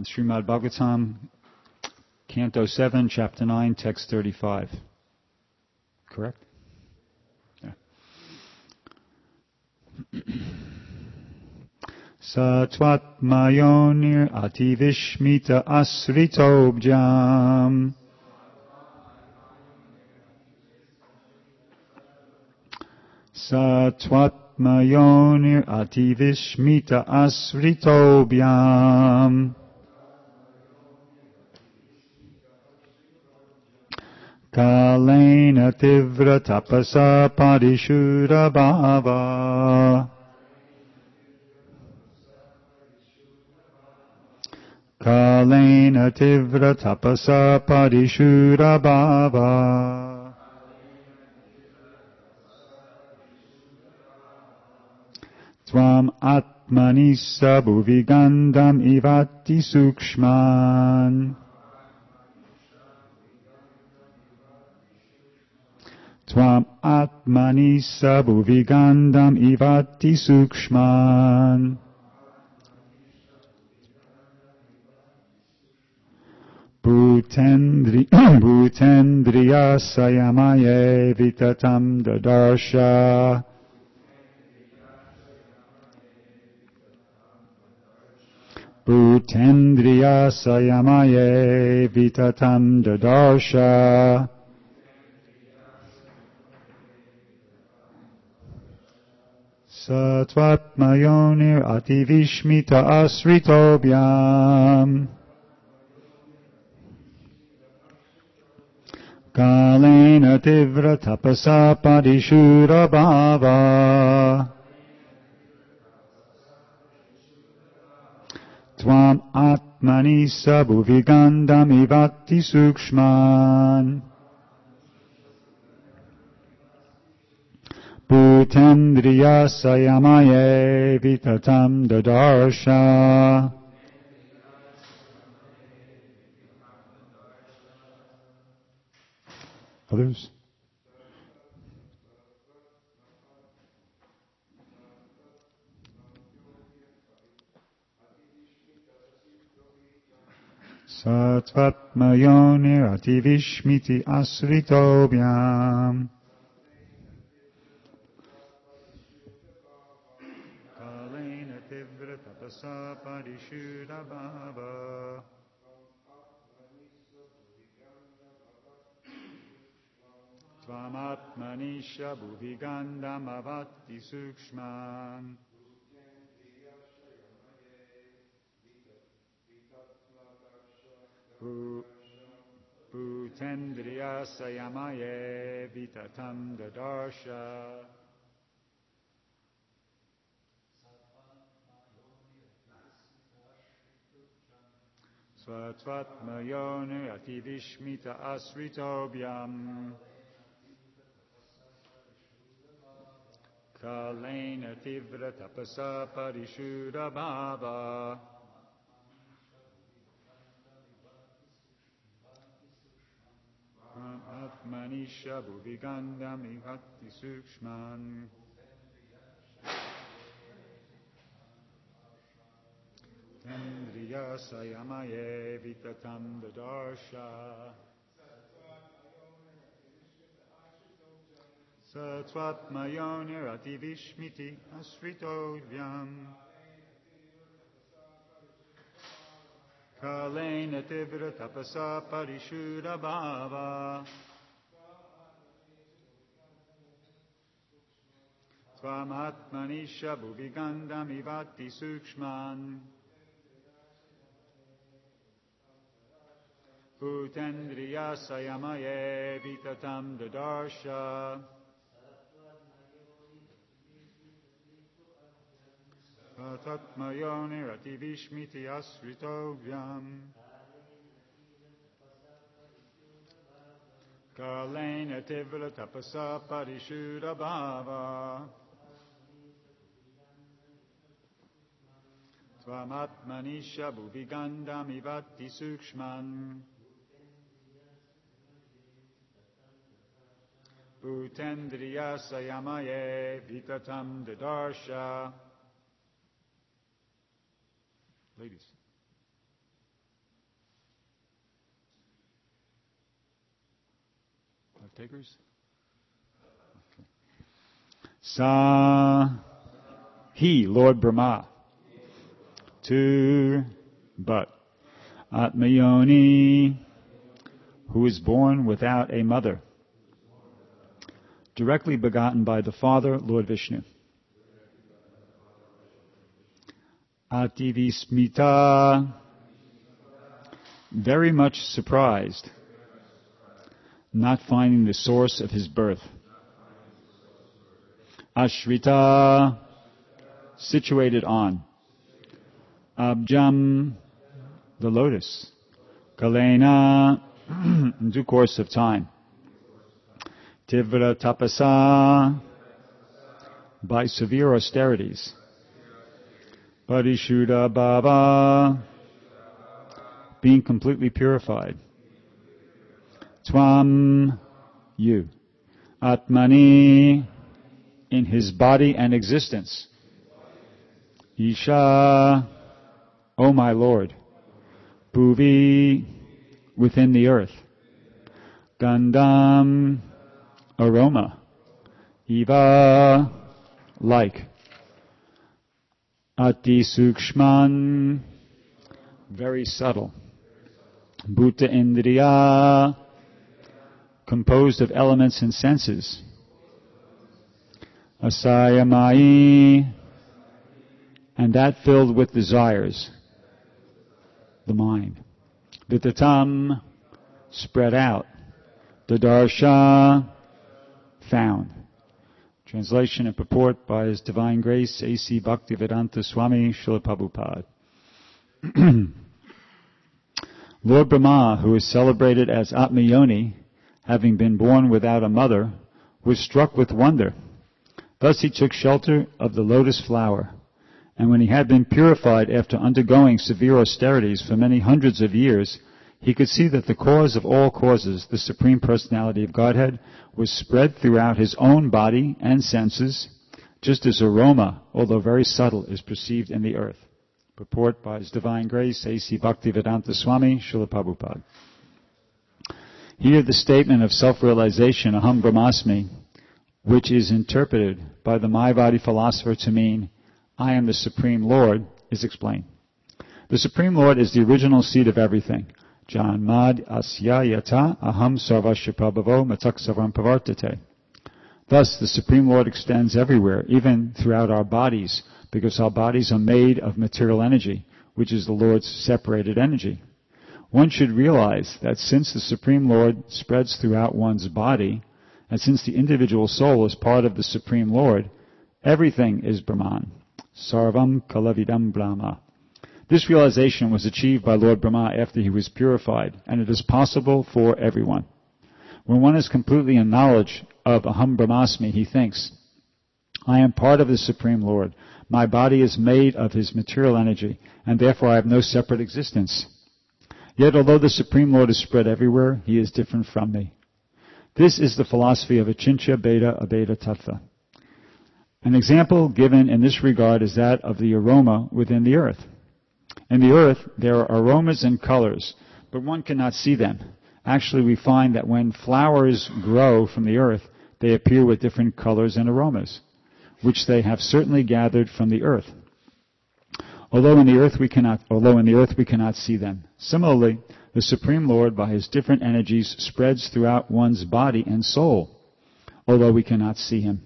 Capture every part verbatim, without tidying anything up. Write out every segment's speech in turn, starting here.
Srimad Bhagavatam, Canto seven, Chapter nine, Text thirty-five. Correct? Yeah. Satvatmayonir ativishmita asritobjam. Satvatmayonir ativishmita asritobjam. Kalena tivra tapasa parishura bhava. Kalena tivra tapasa parishura bhava. Tvam atmani sabhuvigandam ivati sukshman. Tvam atmani sabhuvigandam ivati sukshman. Bhutendri, Bhutendriya sayamaye vitatam dadarsha. Bhutendriya sayamaye vitatam dadarsha. Satvatmayonir ativishmita asritobhyam. Kalena tivra tapasa parishura bhava. Tvam atmani sabhuvigandam ivati sukshman. Bhutendriya sayamaye vitatam dadarsha. Others? Satvatmayonir ativishmiti asritobhyam. Kalena tivra tapasa parishura bhava. Tvamatmanisha bhuvigandam avati sukshman. Bhutendriya sayamaye vitatam dadarsha. Satvatmayonir ativishmita asritobhyam. Kalena tivra tapasa parishura bhava. Atmanisha bhuvigandam ivati sukshman. Tendriya sayamaye vitatam dadarsha. Satvatmayonir ativishmiti asritobhyam. Kalena tivra tapasa parishura bhava. Tvam atmanisha bhuvigandam ivati sukshman. Bhutendriya sayamaye vitatam dadarsha. Satvatmayonir ativishmiti asritobhyam. Kalena tivra tapasa parishura bhava. Tvamatmanisha bhuvigandam ivati sukshman. Bhutendriya sayamaye vitatam dadarsha. Ladies. Takers? Okay. Sa, he, Lord Brahma, to, but, Atmayoni, who is born without a mother, directly begotten by the Father, Lord Vishnu. Ativismita, very much surprised, not finding the source of his birth. Ashrita, situated on. Abjam, the lotus. Kalena, in due course of time. Tivra tapasa, by severe austerities. Parishuddha bhava, being completely purified. Tvam, you. Atmani, in his body and existence. Isha, O my Lord. Bhuvi, within the earth. Gandham, aroma. Eva, like. Ati sukshman, very subtle. Bhuta indriya, composed of elements and senses. Asayamai, and that filled with desires. The mind. Vitatam, spread out. Dadarsha, found. Translation and purport by His Divine Grace, A C Bhaktivedanta Swami Srila Prabhupada. Lord Brahma, who is celebrated as Atmayoni, having been born without a mother, was struck with wonder. Thus he took shelter of the lotus flower. And when he had been purified after undergoing severe austerities for many hundreds of years, he could see that the cause of all causes, the Supreme Personality of Godhead, was spread throughout his own body and senses, just as aroma, although very subtle, is perceived in the earth. Purport by His Divine Grace, A C Bhaktivedanta Swami Srila Prabhupada. Here the statement of self-realization, Aham Brahmasmi, which is interpreted by the Mayavadi philosopher to mean, I am the Supreme Lord, is explained. The Supreme Lord is the original seed of everything. Janmad asya yata aham sarvasya prabhavo matak savam pavartate. Thus, the Supreme Lord extends everywhere, even throughout our bodies, because our bodies are made of material energy, which is the Lord's separated energy. One should realize that since the Supreme Lord spreads throughout one's body, and since the individual soul is part of the Supreme Lord, everything is Brahman. Sarvam kalavidam Brahma. This realization was achieved by Lord Brahma after he was purified, and it is possible for everyone. When one is completely in knowledge of Aham Brahmasmi, he thinks, I am part of the Supreme Lord. My body is made of His material energy, and therefore I have no separate existence. Yet although the Supreme Lord is spread everywhere, He is different from me. This is the philosophy of Achintya Bheda Abheda Tattva. An example given in this regard is that of the aroma within the earth. In the earth, there are aromas and colors, but one cannot see them. Actually, we find that when flowers grow from the earth, they appear with different colors and aromas, which they have certainly gathered from the earth. Although in the earth we cannot, although in the earth we cannot see them. Similarly, the Supreme Lord, by His different energies, spreads throughout one's body and soul, although we cannot see Him.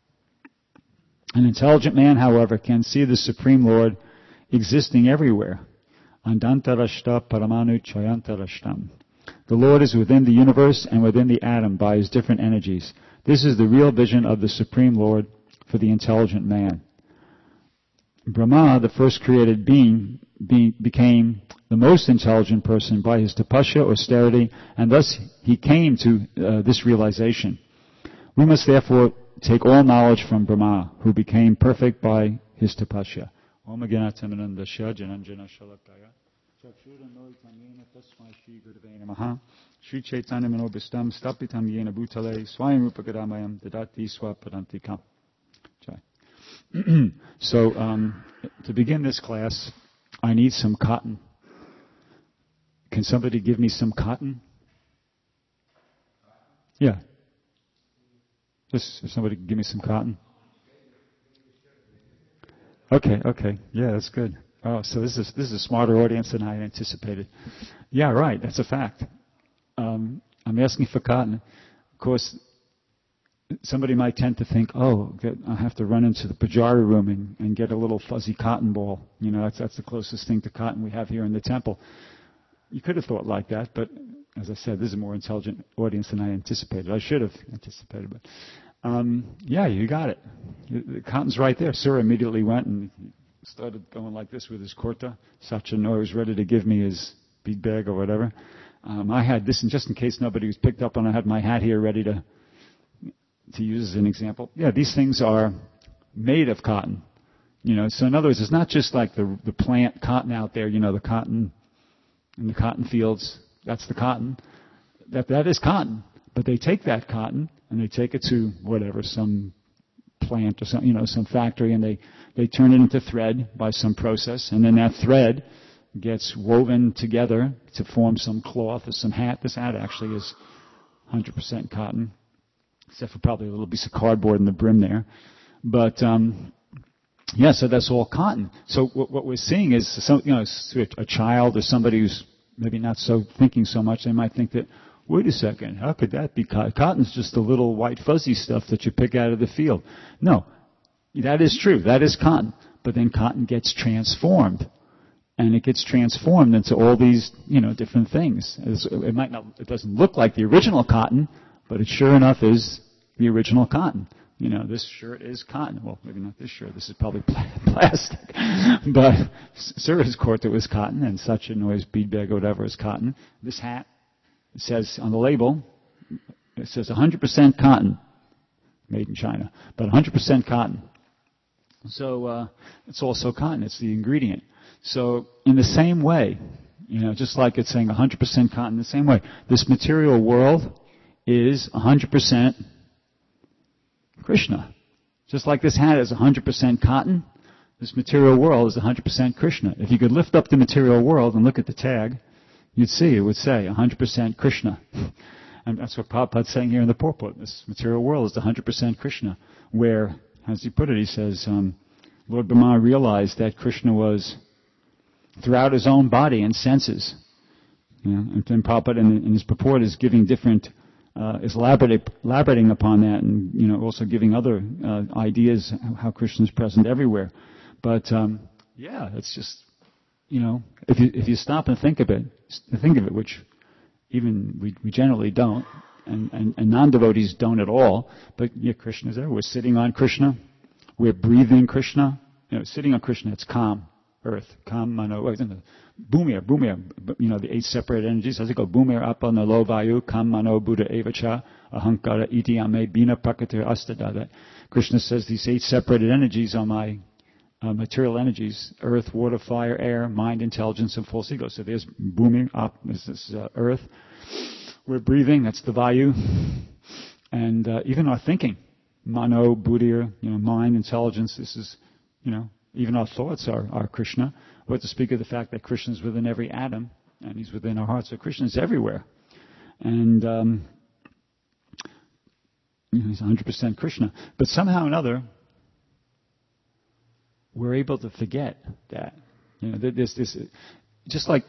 An intelligent man, however, can see the Supreme Lord existing everywhere. Andantarashta paramanu chayantarashtam. The Lord is within the universe and within the atom by His different energies. This is the real vision of the Supreme Lord for the intelligent man. Brahma, the first created being, be, became the most intelligent person by his tapasya, austerity, and thus he came to uh, this realization. We must therefore take all knowledge from Brahma, who became perfect by his tapasya. Om Agyanatamanandasya Jananjana Shalakaya Chakshuranoitamyena Tasmai Shri Gurave Namaha Shri Chaitanya Manobhistam Stapitam Yena Bhutale Swayam Rupakadamayam Dadati Swapadantikam. So, um, to begin this class, I need some cotton. Can somebody give me some cotton? Yeah, Just if somebody can give me some cotton. Okay, okay. Yeah, that's good. Oh, so this is this is a smarter audience than I anticipated. Yeah, right. That's a fact. Um, I'm asking for cotton. Of course, somebody might tend to think, oh, I have to run into the pujari room and, and get a little fuzzy cotton ball. You know, that's that's the closest thing to cotton we have here in the temple. You could have thought like that, but as I said, this is a more intelligent audience than I anticipated. I should have anticipated, but um, yeah, you got it. The cotton's right there. Surah immediately went and started going like this with his kurta. Sachin was ready to give me his bead bag or whatever. Um, I had this, and just in case nobody was picked up on, I had my hat here ready to to use as an example. Yeah, these things are made of cotton. You know, so in other words, it's not just like the the plant cotton out there. You know, the cotton in the cotton fields. That's the cotton. That that is cotton. But they take that cotton and they take it to whatever, some plant or some, you know, some factory, and they, they turn it into thread by some process, and then that thread gets woven together to form some cloth or some hat. This hat actually is one hundred percent cotton, except for probably a little piece of cardboard in the brim there. But um, yeah, so that's all cotton. So what, what we're seeing is, some, you know, a child or somebody who's maybe not so thinking so much, they might think that, wait a second, how could that be cotton? Cotton's just a little white fuzzy stuff that you pick out of the field. No, that is true. That is cotton. But then cotton gets transformed. And it gets transformed into all these, you know, different things. It might not, it doesn't look like the original cotton, but it sure enough is the original cotton. You know, this shirt is cotton. Well, maybe not this shirt. This is probably plastic. But Surah's kurta was cotton, and such a noise bead bag or whatever is cotton. This hat, it says on the label, it says one hundred percent cotton, made in China, but one hundred percent cotton. So uh, it's also cotton. It's the ingredient. So in the same way, you know, just like it's saying one hundred percent cotton, the same way, this material world is one hundred percent Krishna. Just like this hat is one hundred percent cotton, this material world is one hundred percent Krishna. If you could lift up the material world and look at the tag, you'd see it would say one hundred percent Krishna. And that's what Prabhupada's saying here in the purport. This material world is one hundred percent Krishna. Where, as he put it, he says, um, Lord Brahma realized that Krishna was throughout his own body and senses. You know, and then Prabhupada in, in his purport is giving different, uh, is elaborating upon that, and you know, also giving other uh, ideas how Krishna is present everywhere. But um, yeah, it's just, you know, if you if you stop and think of it, think of it, which even we, we generally don't, and, and, and non-devotees don't at all. But yeah, Krishna's there. We're sitting on Krishna. We're breathing Krishna. You know, sitting on Krishna, it's calm. Earth, Kam, Mano, Bhumir, Bhumir, you know, the eight separate energies. How's it go? Bhumir, Apa, Nalo, Vayu, Kam, Mano, Buddha, Evacha, Ahankara, Iti, Ame, Bina, Prakatir, Astada. That Krishna says these eight separated energies are my uh, material energies: earth, water, fire, air, mind, intelligence, and false ego. So there's Bhumir, Up, this is uh, earth. We're breathing, that's the Vayu. And uh, even our thinking, Mano, Buddha, you know, mind, intelligence, this is, you know, even our thoughts are, are Krishna. What to speak of the fact that Krishna is within every atom, and he's within our hearts. So Krishna is everywhere. And um, you know, he's one hundred percent Krishna. But somehow or another, we're able to forget that. You know, this, this, just like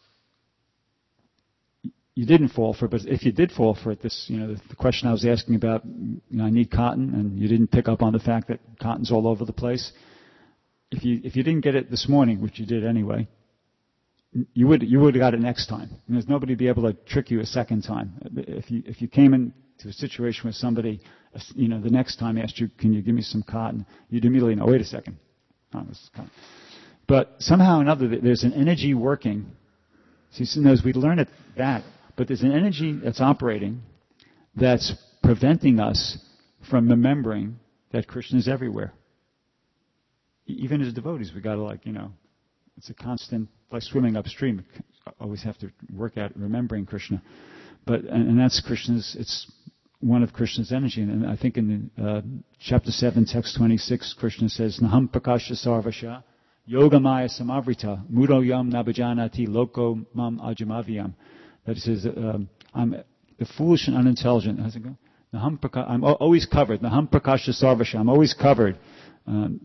you didn't fall for it, but if you did fall for it, this, you know, the, the question I was asking about, you know, I need cotton, and you didn't pick up on the fact that cotton's all over the place. If you if you didn't get it this morning, which you did anyway, you would you would have got it next time. And there's nobody to be able to trick you a second time. If you if you came into a situation where somebody, you know, the next time asked you, "Can you give me some cotton?" You'd immediately know. Wait a second. Oh, this is cotton. But somehow or another, there's an energy working. See, so as we learn it that, but there's an energy that's operating that's preventing us from remembering that Krishna is everywhere. Even as devotees, we got to, like, you know, it's a constant, like swimming upstream. Always have to work at remembering Krishna. But, and, and that's Krishna's, it's one of Krishna's energy. And, and I think in uh, chapter seven, text twenty-six, Krishna says, Naham prakasha sarvasha, yogamaya samavrita, mudo yam nabhajanati loko mam ajamaviyam. That says, um, I'm the foolish and unintelligent. How's it go? Naham praka- I'm always covered. Naham prakasha sarvasha. I'm always covered. Um,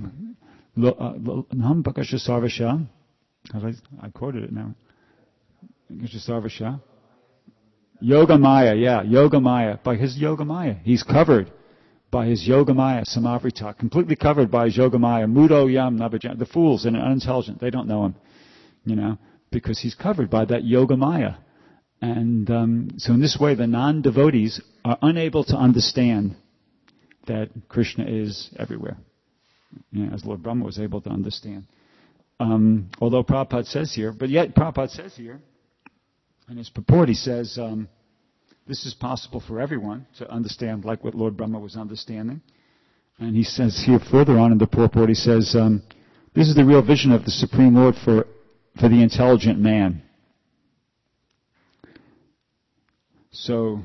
Naham prakasha sarvasha. I quoted it now. Prakasha sarvasha. Yoga Maya, yeah, Yoga Maya. By his Yoga Maya. He's covered by his Yoga Maya, Samavrita. Completely covered by his Yoga Maya. Mudo Yam Nabhajan. The fools and unintelligent, they don't know him. You know, because he's covered by that Yoga Maya. And um, so in this way, the non-devotees are unable to understand that Krishna is everywhere, you know, as Lord Brahma was able to understand. Um, although Prabhupada says here, but yet Prabhupada says here, in his purport, he says, um, this is possible for everyone to understand like what Lord Brahma was understanding. And he says here further on in the purport, he says, um, this is the real vision of the Supreme Lord for, for the intelligent man. So,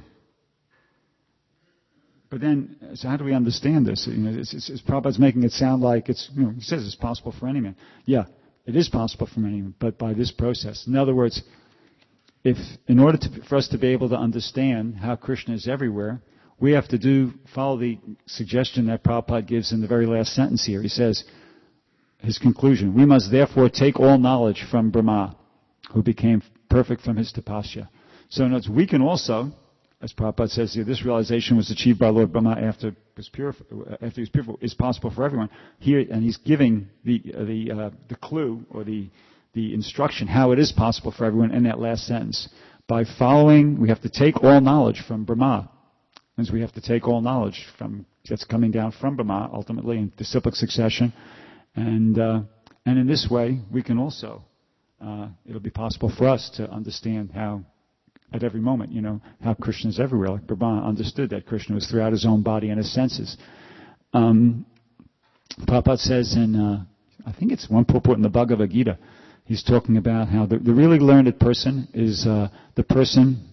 but then, so how do we understand this? You know, it's, it's, it's Prabhupada's making it sound like it's, you know, he says it's possible for any man. Yeah, it is possible for any man, but by this process. In other words, if, in order to, for us to be able to understand how Krishna is everywhere, we have to do, follow the suggestion that Prabhupada gives in the very last sentence here. He says, his conclusion, we must therefore take all knowledge from Brahma, who became perfect from his tapasya. So in other words, we can also, as Prabhupada says here, this realization was achieved by Lord Brahma after he was purified, after he was purified, is possible for everyone. Here, and he's giving the uh, the uh, the clue or the the instruction how it is possible for everyone in that last sentence. By following, we have to take all knowledge from Brahma. Means we have to take all knowledge from that's coming down from Brahma ultimately in disciplic succession, and uh, and in this way we can also uh, it'll be possible for us to understand how. At every moment, you know, how Krishna is everywhere. Like Brahma understood that Krishna was throughout his own body and his senses. Um, Prabhupada says in, uh, I think it's one purport in the Bhagavad Gita, he's talking about how the, the really learned person is uh, the person,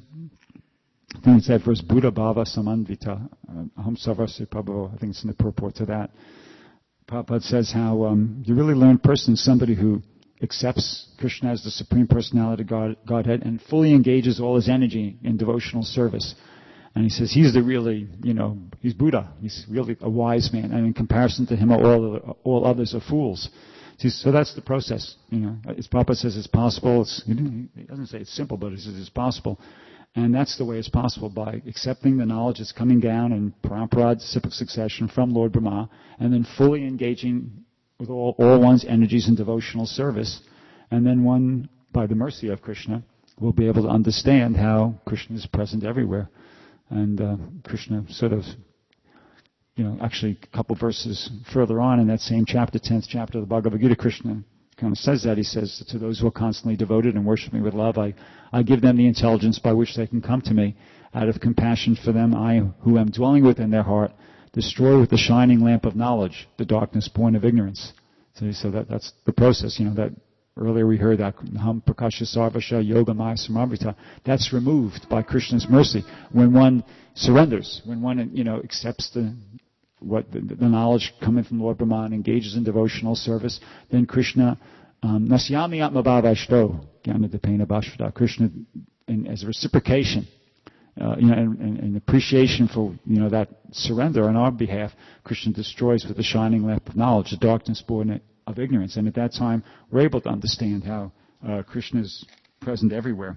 I think it's that verse, Buddha Bhava Samanvita, uh, Aham Sarvasya Prabhu, I think it's in the purport to that. Prabhupada says how um, the really learned person is somebody who accepts Krishna as the Supreme Personality of God, Godhead and fully engages all his energy in devotional service. And he says he's the really, you know, he's Buddha. He's really a wise man. And in comparison to him, all all others are fools. So that's the process. You know, as Prabhupada says, it's possible. It's, he doesn't say it's simple, but he says it's possible. And that's the way it's possible, by accepting the knowledge that's coming down in parampara, disciplic succession from Lord Brahma, and then fully engaging with all, all one's energies in devotional service, and then one, by the mercy of Krishna, will be able to understand how Krishna is present everywhere. And uh, Krishna sort of, you know, actually a couple verses further on in that same chapter, tenth chapter of the Bhagavad Gita, Krishna kind of says that. He says, to those who are constantly devoted and worship me with love, I, I give them the intelligence by which they can come to me. Out of compassion for them, I, who am dwelling within their heart, destroy with the shining lamp of knowledge the darkness born of ignorance. So, so that, that's the process, you know, that earlier we heard that Ham Prakasha Sarvasha Yoga Maya Samavita. That's removed by Krishna's mercy when one surrenders, when one, you know, accepts the what the, the knowledge coming from Lord Brahma and engages in devotional service. Then Krishna Nasyami Atmabhavashto Jnanadipena Bhashvada. Krishna, and as a reciprocation. Uh, you know, and, and, and appreciation for, you know, that surrender on our behalf, Krishna destroys with the shining lamp of knowledge the darkness born of ignorance. And at that time, we're able to understand how uh, Krishna is present everywhere.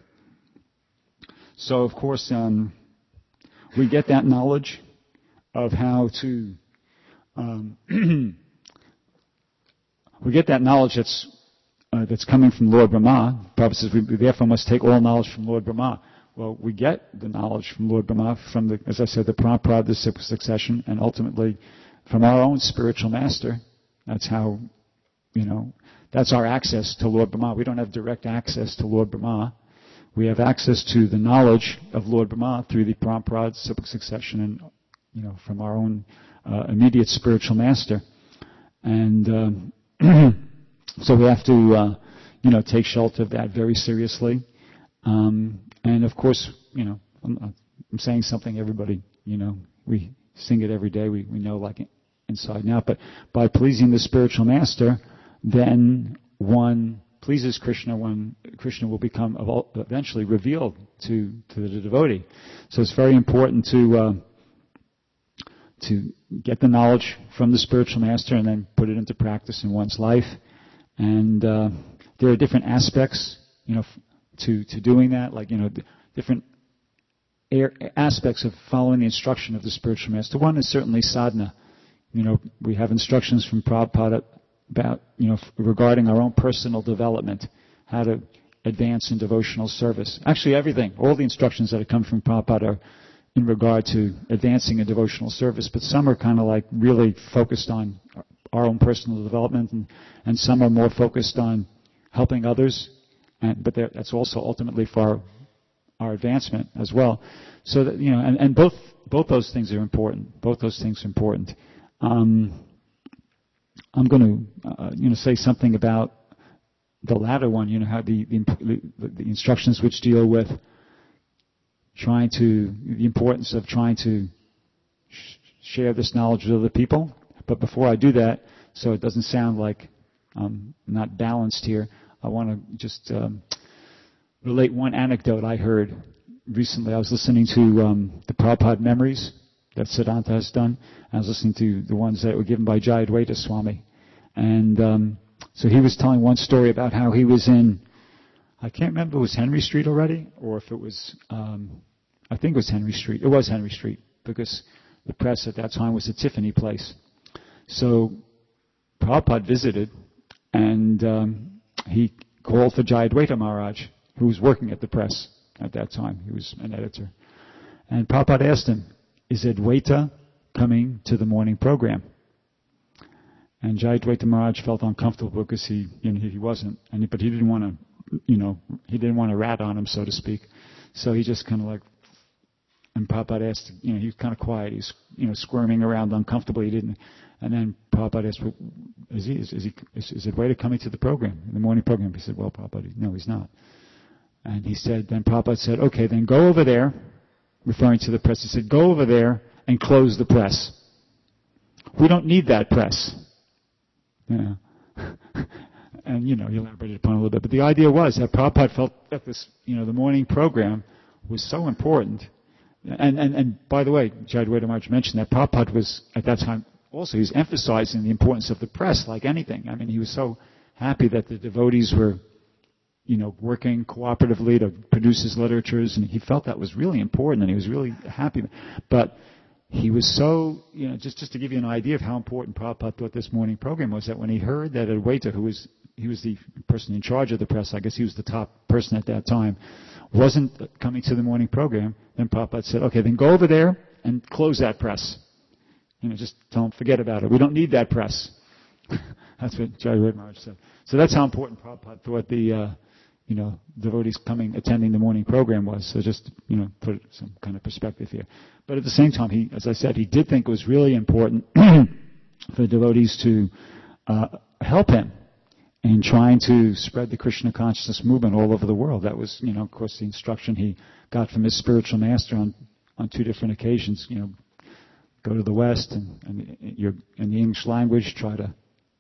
So, of course, um, we get that knowledge of how to, um, we get that knowledge that's uh, that's coming from Lord Brahma. Prabhupada says we therefore must take all knowledge from Lord Brahma. Well, we get the knowledge from Lord Brahma, from the, as I said, the parampara, the succession, and ultimately from our own spiritual master. That's how, you know, that's our access to Lord Brahma. We don't have direct access to Lord Brahma. We have access to the knowledge of Lord Brahma through the parampara, succession, and, you know, from our own uh, immediate spiritual master. And um, so we have to, uh, you know, take shelter of that very seriously. Um, And of course, you know, I'm, I'm saying something everybody, you know, we sing it every day, we, we know like inside and out. But by pleasing the spiritual master, then one pleases Krishna, one Krishna will become eventually revealed to, to the devotee. So it's very important to, uh, to get the knowledge from the spiritual master and then put it into practice in one's life. And uh, there are different aspects, you know, f- to to doing that, like, you know, d- different air, aspects of following the instruction of the spiritual master. One is certainly sadhana. You know, we have instructions from Prabhupada about, you know, f- regarding our own personal development, how to advance in devotional service. Actually, everything, all the instructions that have come from Prabhupada are in regard to advancing in devotional service, but some are kind of like really focused on our own personal development, and, and some are more focused on helping others, and, but that's also ultimately for our, our advancement as well. So that, you know, and, and both both those things are important. Both those things are important. Um, I'm going to, uh, you know, say something about the latter one. You know, how the the, the, the instructions which deal with trying to, the importance of trying to sh- share this knowledge with other people. But before I do that, so it doesn't sound like I'm not balanced here, I want to just um, relate one anecdote I heard recently. I was listening to um, the Prabhupada Memories that Siddhanta has done. I was listening to the ones that were given by Jayadvaita Swami. And um, so he was telling one story about how he was in, I can't remember if it was Henry Street already, or if it was, um, I think it was Henry Street. It was Henry Street, because the press at that time was the Tiffany Place. So Prabhupada visited, and um, he called for Jayadvaita Maharaj, who was working at the press at that time. He was an editor. And Prabhupada asked him, is Advaita coming to the morning program? And Jayadvaita Maharaj felt uncomfortable because he, you know, he wasn't, and he, but he didn't want to, you know, he didn't want to rat on him, so to speak. So he just kind of like, and Prabhupada asked, you know, he was kind of quiet. He was, you know, squirming around uncomfortably. He didn't, and then Prabhupada asked, well, is he, is, is he, is, is Advaita coming to the program, the morning program? He said, well, Prabhupada, no, he's not. And he said, then Prabhupada said, okay, then go over there, referring to the press. He said, go over there and close the press. We don't need that press. You know. And, you know, he elaborated upon it a little bit. But the idea was that Prabhupada felt that this, you know, the morning program was so important. And, and, and by the way, Jayadvaita Maharaj mentioned that Prabhupada was, at that time, also, he was emphasizing the importance of the press like anything. I mean, he was so happy that the devotees were, you know, working cooperatively to produce his literatures, and he felt that was really important, and he was really happy. But he was so, you know, just, just to give you an idea of how important Prabhupada thought this morning program was, that when he heard that Advaita, who was, he was the person in charge of the press, I guess he was the top person at that time, wasn't coming to the morning program, then Prabhupada said, okay, then go over there and close that press. You know, just tell them, forget about it. We don't need that press. That's what Jayadvaita Maharaj said. So that's how important Prabhupada thought the, uh, you know, devotees coming, attending the morning program was. So just, you know, put some kind of perspective here. But at the same time, he, as I said, he did think it was really important for devotees to uh, help him in trying to spread the Krishna consciousness movement all over the world. That was, you know, of course, the instruction he got from his spiritual master on, on two different occasions. You know, go to the West and, and you're, in the English language, try to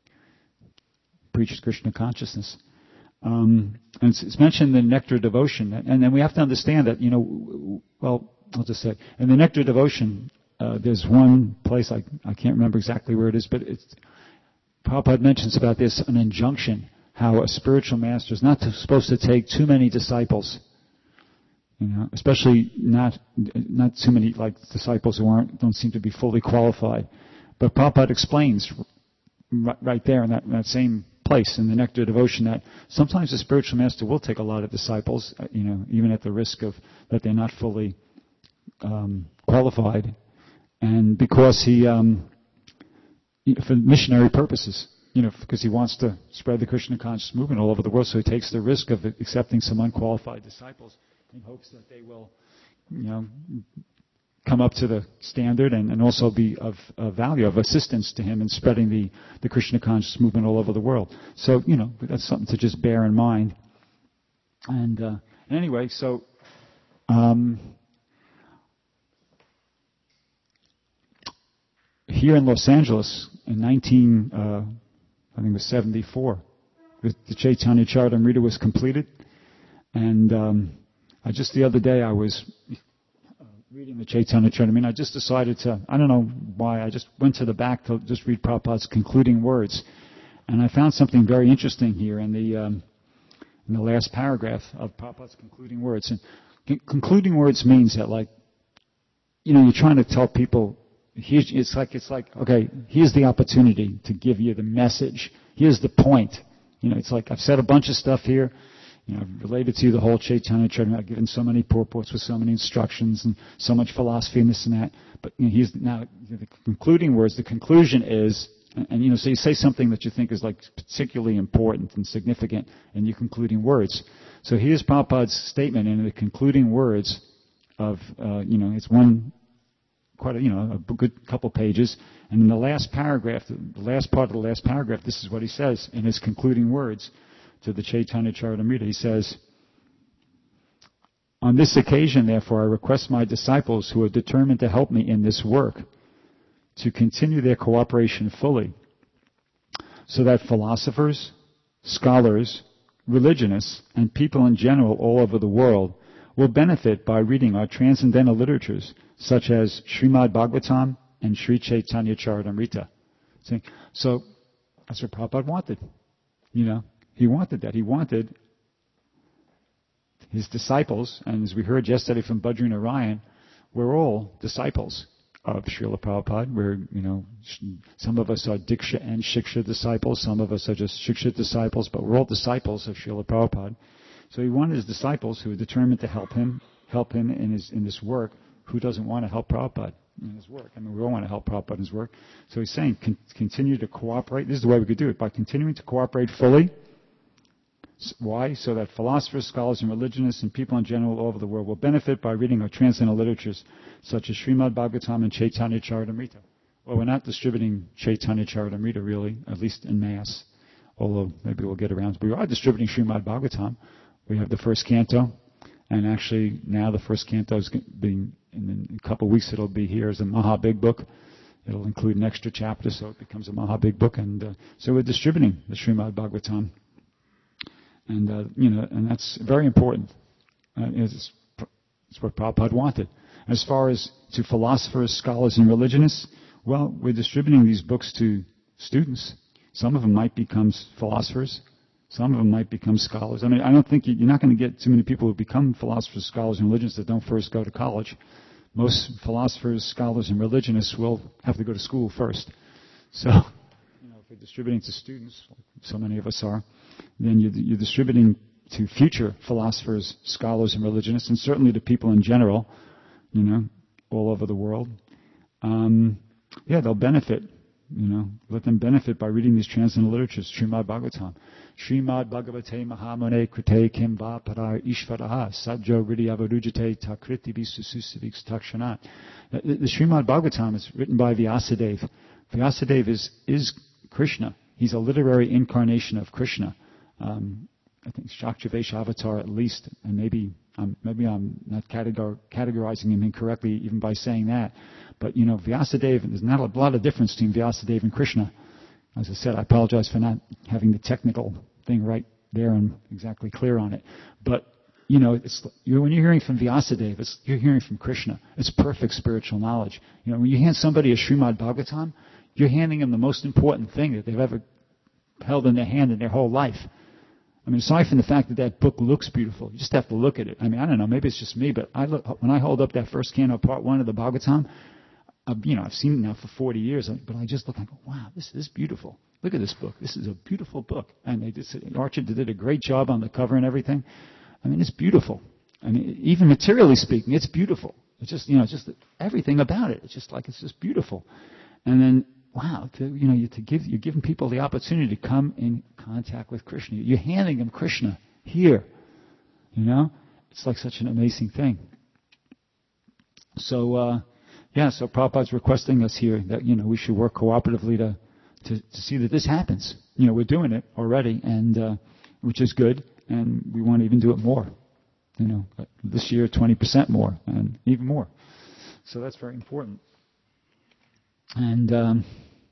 preach Krishna consciousness. Um, and it's, it's mentioned in the Nectar Devotion, and then we have to understand that, you know, well, I'll just say, in the Nectar Devotion, uh, there's one place, I, I can't remember exactly where it is, but it's, Prabhupada mentions about this, an injunction, how a spiritual master is not to, supposed to take too many disciples, you know, especially not not too many, like, disciples who aren't, don't seem to be fully qualified. But Prabhupada explains right, right there in that, in that same place in the Nectar Devotion that sometimes the spiritual master will take a lot of disciples, you know, even at the risk of that they're not fully um, qualified, and because he, um, for missionary purposes, you know, because he wants to spread the Krishna conscious movement all over the world, so he takes the risk of accepting some unqualified disciples in hopes that they will, you know, come up to the standard and, and also be of, of value, of assistance to him in spreading the, the Krishna conscious movement all over the world. So, you know, that's something to just bear in mind. And, uh, and anyway, so um, here in Los Angeles in nineteen, uh, I think it was seventy-four, the, the Chaitanya Charitamrita was completed, and um, I just the other day I was reading the Chaitanya Charitamrita, I just decided to, I don't know why, I just went to the back to just read Prabhupada's concluding words. And I found something very interesting here in the um, in the last paragraph of Prabhupada's concluding words. And con- concluding words means that, like, you know, you're trying to tell people, here's, it's like, it's like, okay, here's the opportunity to give you the message. Here's the point. You know, it's like, I've said a bunch of stuff here, you know, I've related to you the whole Chaitanya Charitamrita. I've given so many purports with so many instructions and so much philosophy and this and that. But, you know, here's, now, the concluding words, the conclusion is, and, and, you know, so you say something that you think is, like, particularly important and significant in your concluding words. So here's Prabhupada's statement in the concluding words of, uh, you know, it's one, quite a, you know, a good couple pages. And in the last paragraph, the last part of the last paragraph, this is what he says in his concluding words to the Chaitanya Charitamrita. He says, "On this occasion, therefore, I request my disciples who are determined to help me in this work to continue their cooperation fully, so that philosophers, scholars, religionists, and people in general all over the world will benefit by reading our transcendental literatures, such as Srimad Bhagavatam and Sri Chaitanya Charitamrita." See? So that's what Prabhupada wanted. You know, he wanted that. He wanted his disciples, and as we heard yesterday from Badri Narayan, we're all disciples of Srila Prabhupada. We're, you know, some of us are Diksha and Shiksha disciples, some of us are just Shiksha disciples, but we're all disciples of Srila Prabhupada. So he wanted his disciples who were determined to help him, help him in his in this work. Who doesn't want to help Prabhupada in his work? I mean, we all want to help Prabhupada in his work. So he's saying, con- continue to cooperate. This is the way we could do it, by continuing to cooperate fully. Why? So that philosophers, scholars, and religionists, and people in general all over the world will benefit by reading our transcendental literatures, such as Srimad Bhagavatam and Chaitanya Charitamrita. Well, we're not distributing Chaitanya Charitamrita, really, at least in Mass, although maybe we'll get around. We are distributing Srimad Bhagavatam. We have the first canto, and actually now the first canto is being, in a couple of weeks it'll be here as a Maha Big Book. It'll include an extra chapter, so it becomes a Maha Big Book, and uh, so we're distributing the Srimad Bhagavatam. And, uh, you know, and that's very important. Uh, it's, it's what Prabhupada wanted. As far as to philosophers, scholars, and religionists, well, we're distributing these books to students. Some of them might become philosophers. Some of them might become scholars. I mean, I don't think you, you're not going to get too many people who become philosophers, scholars, and religionists that don't first go to college. Most philosophers, scholars, and religionists will have to go to school first. So, you know, if we're distributing to students, like so many of us are, then you're, you're distributing to future philosophers, scholars, and religionists, and certainly to people in general, you know, all over the world. Um, yeah, they'll benefit, you know, let them benefit by reading these transcendental literatures, Srimad Bhagavatam. Srimad Bhagavate Mahamane Krite Kimva Parar Ishvaraha Sabjo Riddhi Avarujate Takriti Visususiviks Takshanat. The, the Srimad Bhagavatam is written by Vyasadeva. Vyasadeva is, is Krishna. He's a literary incarnation of Krishna. Um, I think Shaktivesh Avatar at least, and maybe um, maybe I'm not categor- categorizing him incorrectly even by saying that. But, you know, Vyasadeva, there's not a lot of difference between Vyasadeva and Krishna. As I said, I apologize for not having the technical thing right there and exactly clear on it. But, you know, it's, you're, when you're hearing from Vyasadeva, it's, you're hearing from Krishna. It's perfect spiritual knowledge. You know, when you hand somebody a Srimad Bhagavatam, you're handing them the most important thing that they've ever held in their hand in their whole life. I mean, aside from the fact that that book looks beautiful, you just have to look at it. I mean, I don't know, maybe it's just me, but I look, when I hold up that first canto, part one of the Bhagavatam, uh, you know, I've seen it now for forty years, but I just look and go, wow, this is beautiful. Look at this book. This is a beautiful book. And they just, Archer did a great job on the cover and everything. I mean, it's beautiful. I mean, even materially speaking, it's beautiful. It's just, you know, just everything about it. It's just like, it's just beautiful. And then, wow, to, you know, you, to give, you're giving people the opportunity to come in contact with Krishna. You're handing them Krishna here. You know? It's like such an amazing thing. So, uh, yeah, so Prabhupada's requesting us here that, you know, we should work cooperatively to, to, to see that this happens. You know, we're doing it already, and uh, which is good, and we want to even do it more. You know, this year twenty percent more, and even more. So that's very important. And, um,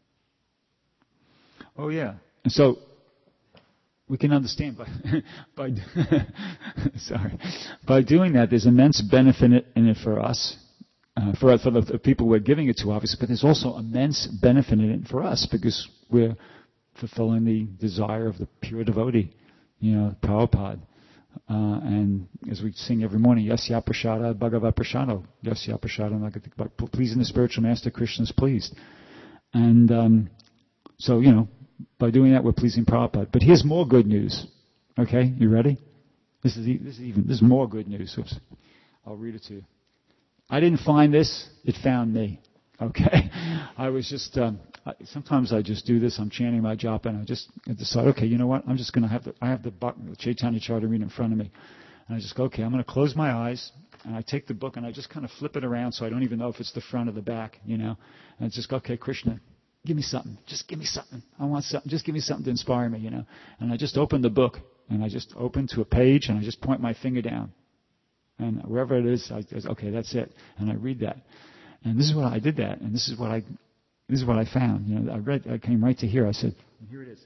oh yeah, and so we can understand by, by sorry, by doing that, there's immense benefit in it for us, uh, for, for the people we're giving it to, obviously, but there's also immense benefit in it for us because we're fulfilling the desire of the pure devotee, you know, Prabhupada. Uh, and as we sing every morning, Yasya Prasada Bhagavad Prasado, Yasya Prasada, pleasing the spiritual master, Krishna is pleased. And um, so, you know, by doing that, we're pleasing Prabhupada. But here's more good news. Okay, you ready? This is, this is even, this is more good news. Oops. I'll read it to you. I didn't find this, it found me. Okay? I was just, um, I, sometimes I just do this, I'm chanting my japa, and I just I decide, okay, you know what, I'm just going to have the, I have the, the Chaitanya Charitamrita in front of me. And I just go, okay, I'm going to close my eyes, and I take the book, and I just kind of flip it around so I don't even know if it's the front or the back, you know. And I just go, okay, Krishna, give me something. Just give me something. I want something. Just give me something to inspire me, you know. And I just open the book, and I just open to a page, and I just point my finger down. And wherever it is, I go, okay, that's it. And I read that. And this is what I did that, and this is what I, this is what I found. You know, I read, I came right to here. I said, here it is.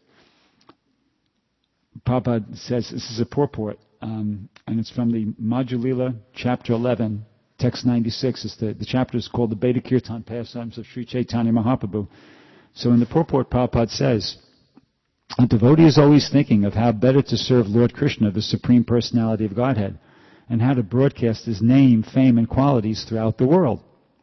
Prabhupada says this is a purport, um, and it's from the Madhya-lila, chapter eleven, text ninety-six. It's the the chapter is called the Beta Kirtan Pastimes of Sri Chaitanya Mahaprabhu. So in the purport, Prabhupada says, a devotee is always thinking of how better to serve Lord Krishna, the Supreme Personality of Godhead, and how to broadcast His name, fame, and qualities throughout the world.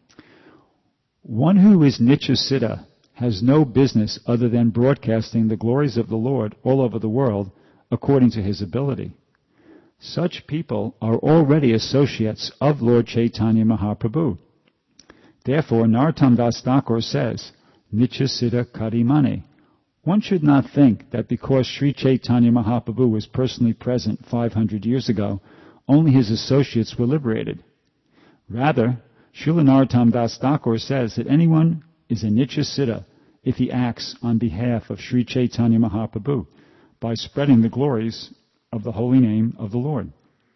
One who is Nityasiddha has no business other than broadcasting the glories of the Lord all over the world according to his ability. Such people are already associates of Lord Chaitanya Mahaprabhu. Therefore, Narottam Das Thakur says, Nityasiddha Karimane. One should not think that because Sri Chaitanya Mahaprabhu was personally present five hundred years ago, only his associates were liberated. Rather, Srila Narottam Das Thakur says that anyone is a Nityasiddha if he acts on behalf of Sri Chaitanya Mahaprabhu by spreading the glories of the holy name of the Lord.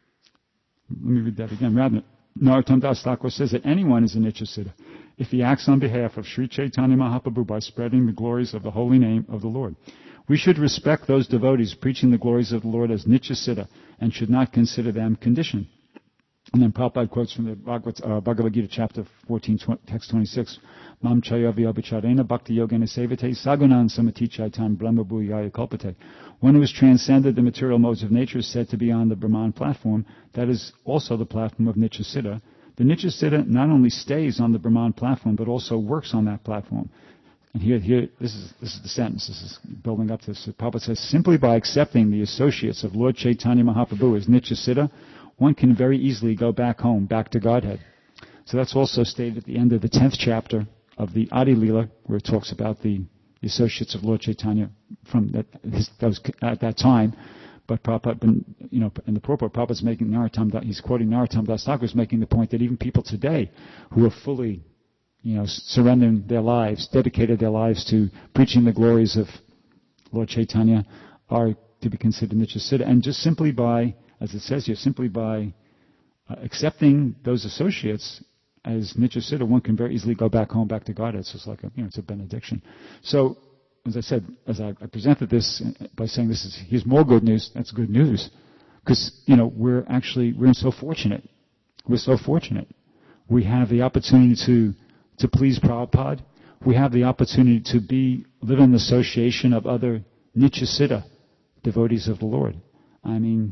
Let me read that again. Rather, Narottam Das Thakur says that anyone is a Nityasiddha if he acts on behalf of Sri Chaitanya Mahaprabhu by spreading the glories of the holy name of the Lord. We should respect those devotees preaching the glories of the Lord as Nityasiddha and should not consider them conditioned. And then Prabhupada quotes from the Bhagavad, uh, Bhagavad Gita, chapter fourteen, tw- text twenty-six, Mam chaya vyabhicharena bhakti yogena sevate sagunan samati chaitan brahma bhuyaya kalpate. One who has transcended the material modes of nature is said to be on the Brahman platform. That is also the platform of Nityasiddha. The Nityasiddha not only stays on the Brahman platform, but also works on that platform. And here, here, this is this is the sentence. This is building up to this. Prabhupada says, simply by accepting the associates of Lord Chaitanya Mahaprabhu as Nityasiddha, one can very easily go back home, back to Godhead. So that's also stated at the end of the tenth chapter of the Adi Lila, where it talks about the, the associates of Lord Chaitanya from that, his, that was at that time. But Prabhupada, you know, in the purport, Prabhupada's making Narottam, he's quoting Narottam Das Thakur, is making the point that even people today who are fully, you know, surrendering their lives, dedicated their lives to preaching the glories of Lord Chaitanya, are to be considered Nityasiddha, and just simply by, as it says here, simply by uh, accepting those associates as Nityasiddha, one can very easily go back home, back to God. It's just like a, you know, it's a benediction. So, as I said, as I, I presented this by saying this is, here's more good news, that's good news. Because, you know, we're actually, we're so fortunate. We're so fortunate. We have the opportunity to, to please Prabhupada. We have the opportunity to be, live in the association of other Nityasiddha, devotees of the Lord. I mean,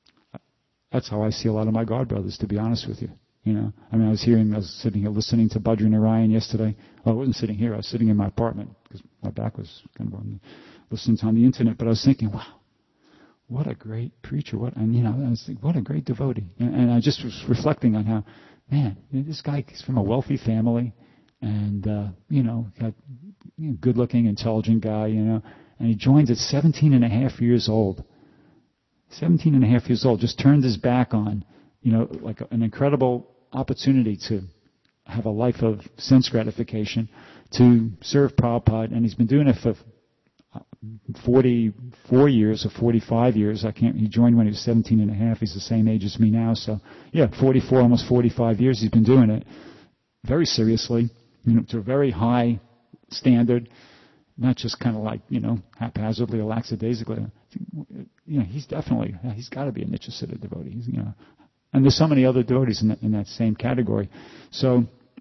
that's how I see a lot of my God brothers, to be honest with you. You know, I mean, I was hearing, I was sitting here listening to Bhadra Narayan yesterday. Well, I wasn't sitting here, I was sitting in my apartment, because my back was kind of on the, listening to on the internet, but I was thinking, wow, what a great preacher, what, and you know, I was thinking, what a great devotee. And, and I just was reflecting on how, man, you know, this guy is from a wealthy family, and, uh, you know, got, you know, good-looking, intelligent guy, you know, and he joins at seventeen and a half years old. seventeen and a half years old, just turned his back on, you know, like an incredible opportunity to have a life of sense gratification, to serve Prabhupada, and he's been doing it for forty-four years or forty-five years. I can't, he joined when he was seventeen and a half. He's the same age as me now, so yeah, forty-four, almost forty-five years he's been doing it very seriously, you know, to a very high standard, not just kind of like, you know, haphazardly or lackadaisically. You know, he's definitely, he's got to be a Nityasiddha devotee, he's, you know. And there's so many other devotees in that, in that same category. So,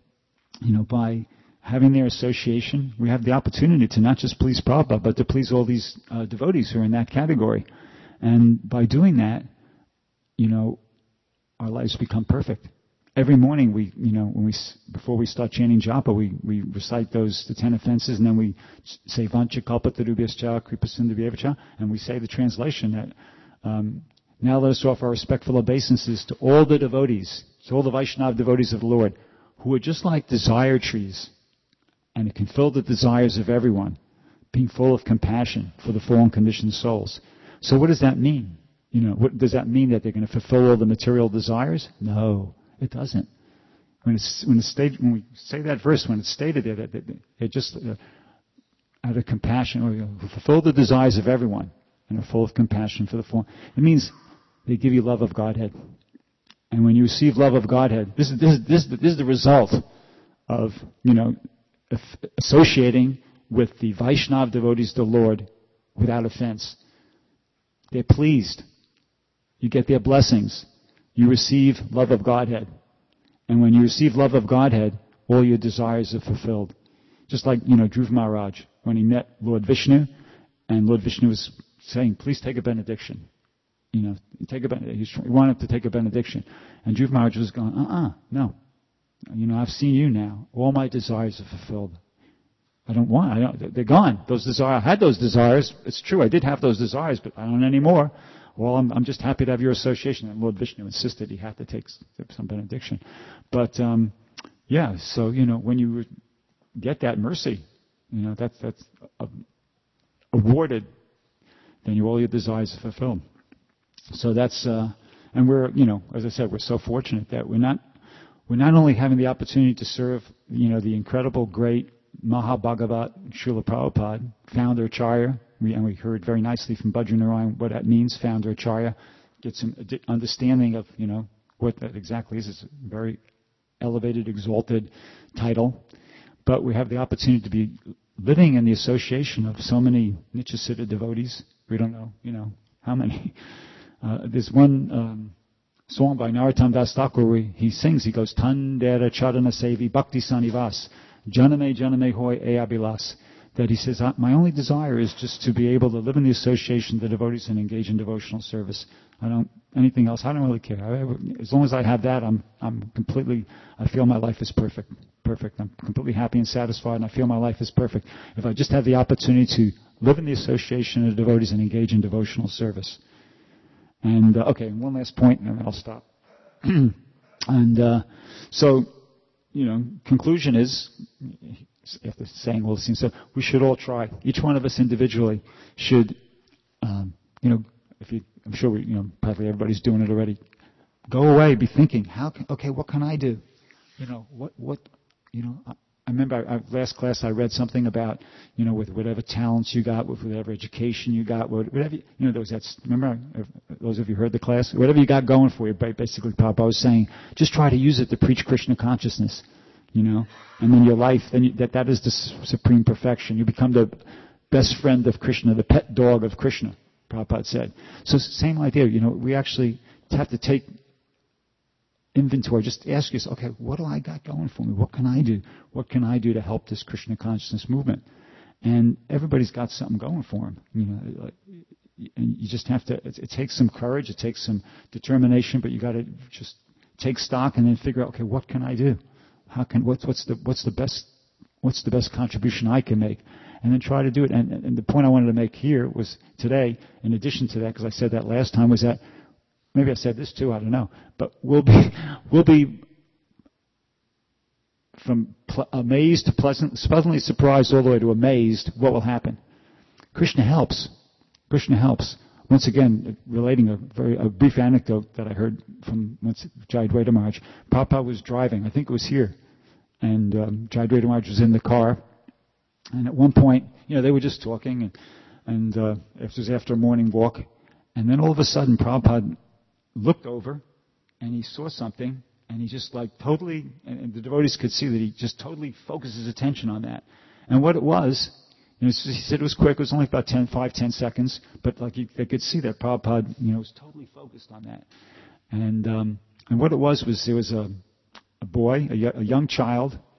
you know, by having their association, we have the opportunity to not just please Prabhupada, but to please all these uh, devotees who are in that category. And by doing that, you know, our lives become perfect. Every morning we, you know, when we, before we start chanting japa, we, we recite those, the ten offenses, and then we say Vancha Kalpatarubhyascha Kripasindhubhyavacha, and we say the translation that, um, now let us offer our respectful obeisances to all the devotees, to all the Vaishnava devotees of the Lord, who are just like desire trees, and it can fill the desires of everyone, being full of compassion for the fallen conditioned souls. So what does that mean? You know, what, does that mean that they're going to fulfill all the material desires? No, it doesn't. When it's when it's stated, when we say that verse, when it's stated there, that it just uh, out of compassion, or you know, fulfill the desires of everyone, and are full of compassion for the fallen. It means they give you love of Godhead, and when you receive love of Godhead, this is this is this, this is the result of you know associating with the Vaishnava devotees of the Lord without offense. They're pleased. You get their blessings. You receive love of Godhead. And when you receive love of Godhead, all your desires are fulfilled. Just like, you know, Dhruva Maharaj, when he met Lord Vishnu, and Lord Vishnu was saying, please take a benediction. You know, take a benediction. He wanted to take a benediction. And Dhruva Maharaj was going, uh-uh, no. You know, I've seen you now. All my desires are fulfilled. I don't want, I don't, they're gone. Those desires, I had those desires. It's true, I did have those desires, but I don't anymore. Well, I'm, I'm just happy to have your association. And Lord Vishnu insisted he had to take some benediction. But, um, yeah, so, you know, when you get that mercy, you know, that's, that's uh, awarded, then you, all your desires are fulfilled. So that's, uh, and we're, you know, as I said, we're so fortunate that we're not, we're not only having the opportunity to serve, you know, the incredible, great Mahabhagavat Srila Prabhupada, founder Acharya, we, and we heard very nicely from Bhadranarayan what that means, founder Acharya, get some understanding of, you know, what that exactly is. It's a very elevated, exalted title. But we have the opportunity to be living in the association of so many Nityasiddha devotees. We don't know, you know, how many. Uh, there's one um, song by Narottam Das Thakur where he sings, he goes, Tandera Chadana Sevi Bhakti Sanivas, Janame Janame Hoy Eabilas. That he says, my only desire is just to be able to live in the association of the devotees and engage in devotional service. I don't, anything else, I don't really care. I, as long as I have that, I'm, I'm completely, I feel my life is perfect. Perfect. I'm completely happy and satisfied, and I feel my life is perfect. If I just have the opportunity to live in the association of the devotees and engage in devotional service. And, uh, okay, one last point, and then I'll stop. and, uh, so, you know, conclusion is, after saying all these things, so we should all try. Each one of us individually should, um, you know, if you, I'm sure we, you know, probably everybody's doing it already. Go away, be thinking, how can, okay, what can I do? You know, what, what, you know, I, I remember I, last class I read something about, you know, with whatever talents you got, with whatever education you got, whatever, you know, those, that's, remember, those of you who heard the class, whatever you got going for you, basically, Papa was saying, just try to use it to preach Krishna consciousness. You know, and then your life, then you, that that is the supreme perfection. You become the best friend of Krishna, the pet dog of Krishna, Prabhupada said. So same idea, you know, we actually have to take inventory, just ask yourself, okay, what do I got going for me? What can I do? What can I do to help this Krishna consciousness movement? And everybody's got something going for them, you know. And you just have to, it, it takes some courage, it takes some determination, but you got to just take stock and then figure out, okay, what can I do? How can what's what's the what's the best what's the best contribution I can make, and then try to do it. And, and the point I wanted to make here was today, in addition to that, because I said that last time, was that maybe I said this too. I don't know, but we'll be we'll be from pl- amazed to pleasant, pleasantly surprised all the way to amazed. What will happen? Krishna helps. Krishna helps. Once again, relating a very a brief anecdote that I heard from once Jayadvaita Maharaj. Prabhupada was driving, I think it was here, and um, Jayadvaita Maharaj was in the car. And at one point, you know, they were just talking, and, and uh, it was after a morning walk. And then all of a sudden, Prabhupada looked over, and he saw something, and he just like totally, and the devotees could see that he just totally focused his attention on that. And what it was, you know, he said it was quick. It was only about ten, five, ten seconds, but like you, they could see that Prabhupada, you know, was totally focused on that. And um, and what it was was there was a a boy, a, a young child,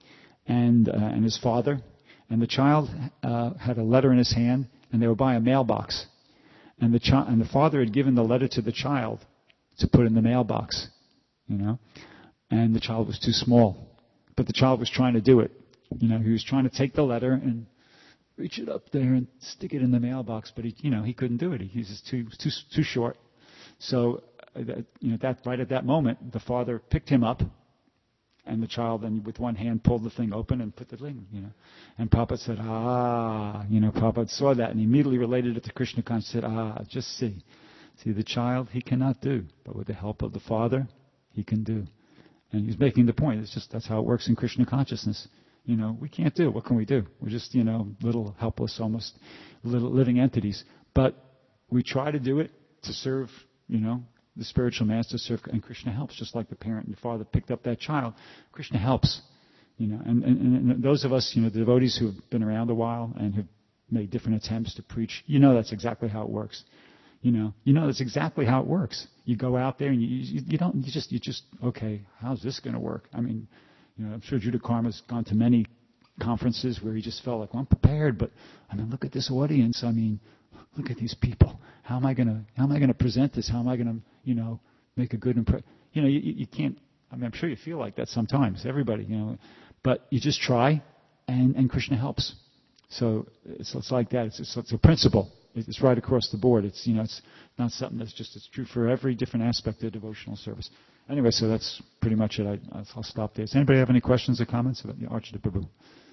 and uh, and his father, and the child uh, had a letter in his hand, and they were by a mailbox, and the child and the father had given the letter to the child to put in the mailbox, you know, and the child was too small, but the child was trying to do it, you know, he was trying to take the letter and reach it up there and stick it in the mailbox, but he, you know, he couldn't do it. He was just too too too short. So, uh, that, you know, that right at that moment, the father picked him up, and the child then with one hand pulled the thing open and put the thing, you know. And Prabhupada said, ah, you know, Prabhupada saw that and immediately related it to Krishna consciousness. Said, ah, just see, see the child he cannot do, but with the help of the father, he can do. And he's making the point. It's just that's how it works in Krishna consciousness. You know, we can't do. What can we do? We're just, you know, little helpless, almost little living entities. But we try to do it to serve, you know, the spiritual master, serve, and Krishna helps. Just like the parent and the father picked up that child, Krishna helps. You know, and, and, and those of us, you know, the devotees who have been around a while and have made different attempts to preach, you know, that's exactly how it works. You know, you know that's exactly how it works. You go out there and you, you, you don't, you just, you just, okay, how's this going to work? I mean. You know, I'm sure Judah Karma's gone to many conferences where he just felt like, well, I'm prepared, but I mean, look at this audience. I mean, look at these people. How am I gonna, how am I gonna present this? How am I gonna, you know, make a good impression? You know, you, you can't. I mean, I'm sure you feel like that sometimes. Everybody, you know, but you just try, and, and Krishna helps. So it's, it's like that. It's, it's, it's a principle. It's right across the board. It's, you know, it's not something that's just, it's true for every different aspect of devotional service. Anyway, so that's pretty much it. I, I'll stop there. Does anybody have any questions or comments about the Archita Prabhu?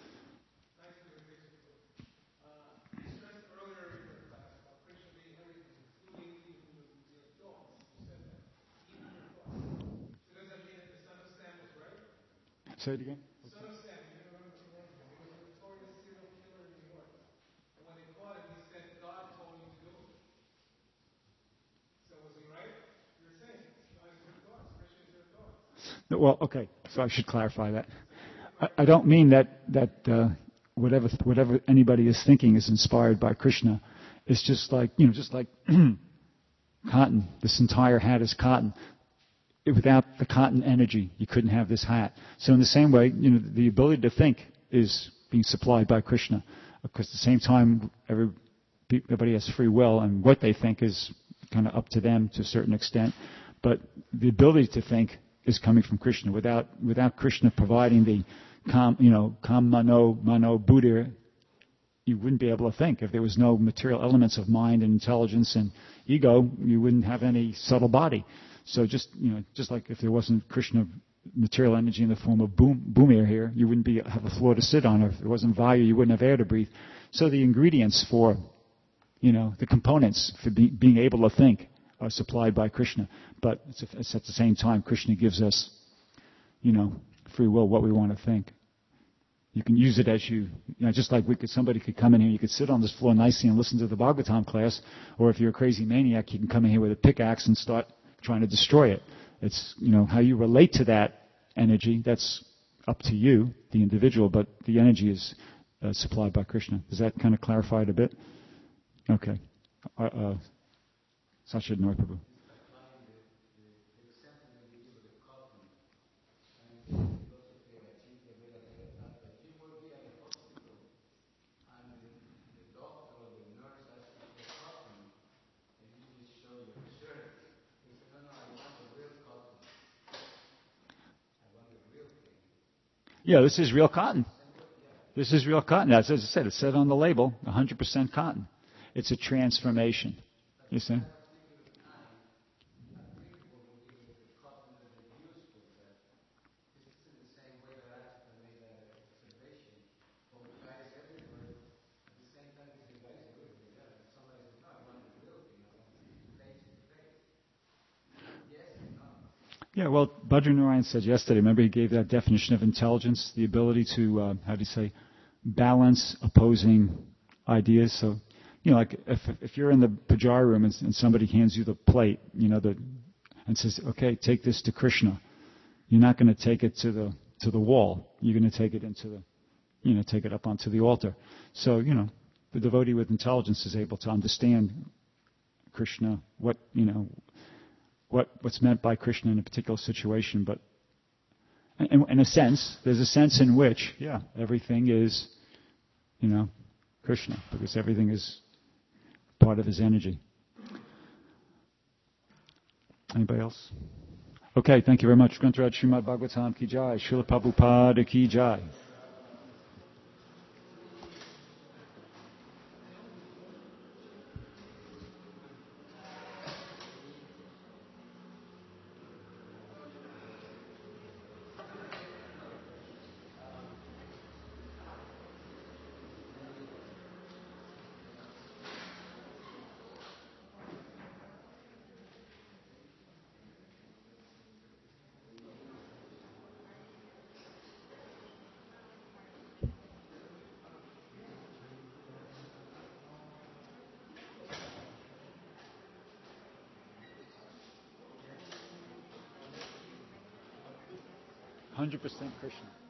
Say it again. Well, okay, so I should clarify that. I, I don't mean that that uh, whatever whatever anybody is thinking is inspired by Krishna. It's just like, you know, just like cotton. This entire hat is cotton. It, without the cotton energy, you couldn't have this hat. So in the same way, you know, the ability to think is being supplied by Krishna. Because at the same time, every, everybody has free will, and what they think is kind of up to them to a certain extent. But the ability to think is coming from Krishna. Without without Krishna providing the kam, you know, kam mano mano buddhi, you wouldn't be able to think. If there was no material elements of mind and intelligence and ego, you wouldn't have any subtle body. So just, you know, just like if there wasn't Krishna material energy in the form of boom, boom air here, you wouldn't be have a floor to sit on. Or if there wasn't Vayu, you wouldn't have air to breathe. So the ingredients for, you know, the components for be, being able to think are supplied by Krishna. But it's, it's at the same time, Krishna gives us, you know, free will, what we want to think. You can use it as you, you know, just like we could, somebody could come in here, you could sit on this floor nicely and listen to the Bhagavatam class, or if you're a crazy maniac, you can come in here with a pickaxe and start trying to destroy it. It's, you know, how you relate to that energy, that's up to you, the individual, but the energy is uh, supplied by Krishna. Does that kind of clarify it a bit? Okay. Uh, uh, Sachid Norprabhu. Yeah, this is real cotton. This is real cotton. As I said, it said on the label, one hundred percent cotton. It's a transformation. You see? Yeah, well, Bhadra Narayan said yesterday, remember he gave that definition of intelligence, the ability to, uh, how do you say, balance opposing ideas. So, you know, like if if you're in the puja room and, and somebody hands you the plate, you know, the, and says, okay, take this to Krishna. You're not going to take it to the to the wall. You're going to take it into the, you know, take it up onto the altar. So, you know, the devotee with intelligence is able to understand Krishna, what, you know, what what's meant by Krishna in a particular situation, but in, in a sense, there's a sense in which, yeah, everything is, you know, Krishna, because everything is part of his energy. Anybody else? Okay, thank you very much. Grantaraj Srimad Bhagavatam ki jai, Srila Prabhupada ki jai. one hundred percent Krishna.